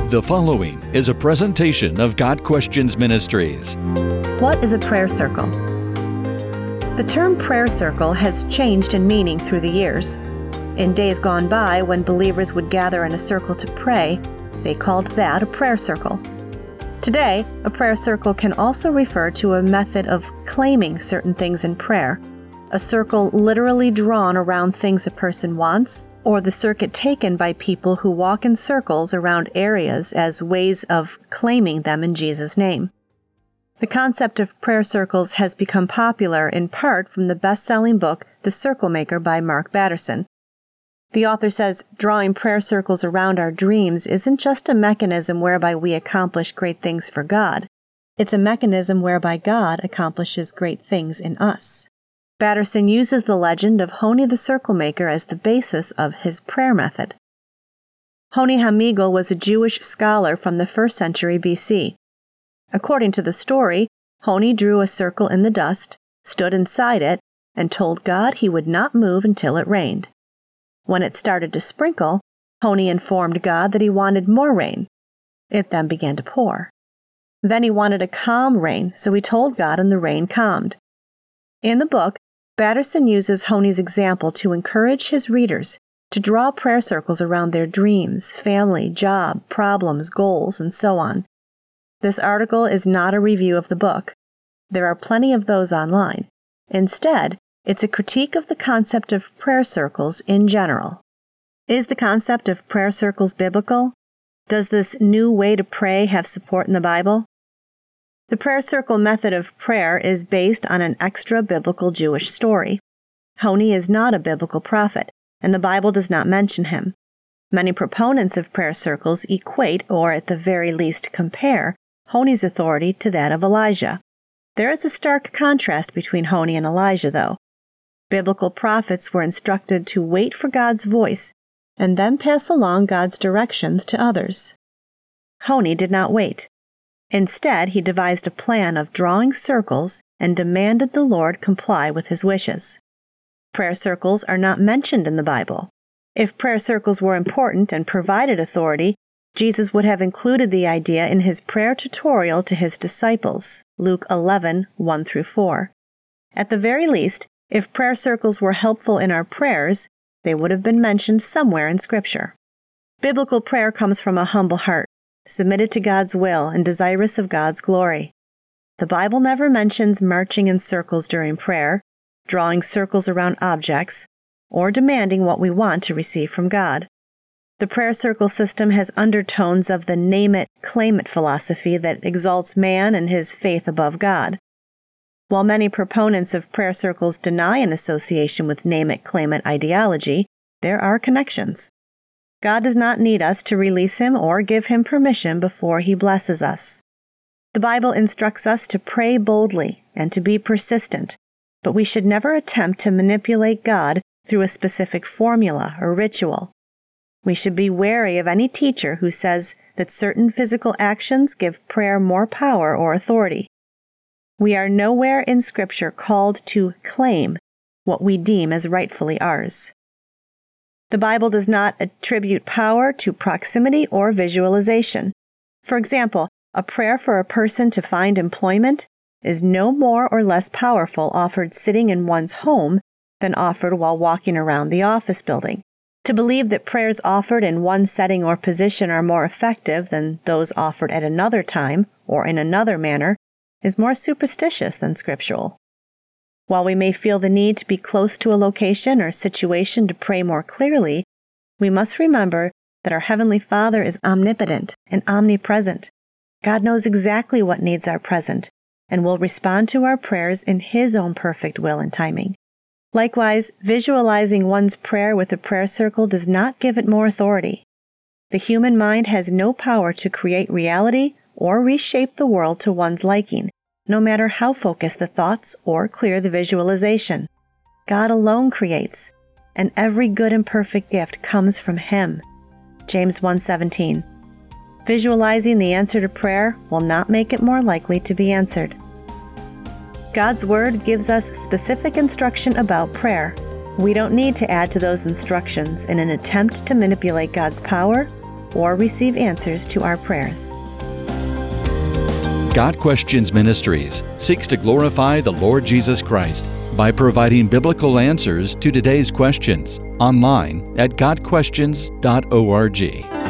The following is a presentation of Got Questions Ministries. What is a prayer circle? The term prayer circle has changed in meaning through the years. In days gone by, when believers would gather in a circle to pray, they called that a prayer circle. Today, a prayer circle can also refer to a method of claiming certain things in prayer, a circle literally drawn around things a person wants, or the circuit taken by people who walk in circles around areas as ways of claiming them in Jesus' name. The concept of prayer circles has become popular in part from the best-selling book, The Circle Maker by Mark Batterson. The author says drawing prayer circles around our dreams isn't just a mechanism whereby we accomplish great things for God. It's a mechanism whereby God accomplishes great things in us. Batterson uses the legend of Honi the Circle Maker as the basis of his prayer method. Honi Hamigal was a Jewish scholar from the 1st century BC. According to the story, Honi drew a circle in the dust, stood inside it, and told God he would not move until it rained. When it started to sprinkle, Honi informed God that he wanted more rain. It then began to pour. Then he wanted a calm rain, so he told God and the rain calmed. In the book, Batterson uses Honi's example to encourage his readers to draw prayer circles around their dreams, family, job, problems, goals, and so on. This article is not a review of the book. There are plenty of those online. Instead, it's a critique of the concept of prayer circles in general. Is the concept of prayer circles biblical? Does this new way to pray have support in the Bible? The prayer circle method of prayer is based on an extra-biblical Jewish story. Honi is not a biblical prophet, and the Bible does not mention him. Many proponents of prayer circles equate, or at the very least compare, Honi's authority to that of Elijah. There is a stark contrast between Honi and Elijah, though. Biblical prophets were instructed to wait for God's voice and then pass along God's directions to others. Honi did not wait. Instead, he devised a plan of drawing circles and demanded the Lord comply with his wishes. Prayer circles are not mentioned in the Bible. If prayer circles were important and provided authority, Jesus would have included the idea in his prayer tutorial to his disciples, Luke 11:1-4. At the very least, if prayer circles were helpful in our prayers, they would have been mentioned somewhere in Scripture. Biblical prayer comes from a humble heart, submitted to God's will and desirous of God's glory. The Bible never mentions marching in circles during prayer, drawing circles around objects, or demanding what we want to receive from God. The prayer circle system has undertones of the name-it, claim-it philosophy that exalts man and his faith above God. While many proponents of prayer circles deny an association with name-it, claim-it ideology, there are connections. God does not need us to release him or give him permission before he blesses us. The Bible instructs us to pray boldly and to be persistent, but we should never attempt to manipulate God through a specific formula or ritual. We should be wary of any teacher who says that certain physical actions give prayer more power or authority. We are nowhere in Scripture called to claim what we deem as rightfully ours. The Bible does not attribute power to proximity or visualization. For example, a prayer for a person to find employment is no more or less powerful offered sitting in one's home than offered while walking around the office building. To believe that prayers offered in one setting or position are more effective than those offered at another time or in another manner is more superstitious than scriptural. While we may feel the need to be close to a location or situation to pray more clearly, we must remember that our Heavenly Father is omnipotent and omnipresent. God knows exactly what needs are present and will respond to our prayers in His own perfect will and timing. Likewise, visualizing one's prayer with a prayer circle does not give it more authority. The human mind has no power to create reality or reshape the world to one's liking, no matter how focused the thoughts or clear the visualization. God alone creates, and every good and perfect gift comes from Him. James 1:17. Visualizing the answer to prayer will not make it more likely to be answered. God's Word gives us specific instruction about prayer. We don't need to add to those instructions in an attempt to manipulate God's power or receive answers to our prayers. God Questions Ministries seeks to glorify the Lord Jesus Christ by providing biblical answers to today's questions online at godquestions.org.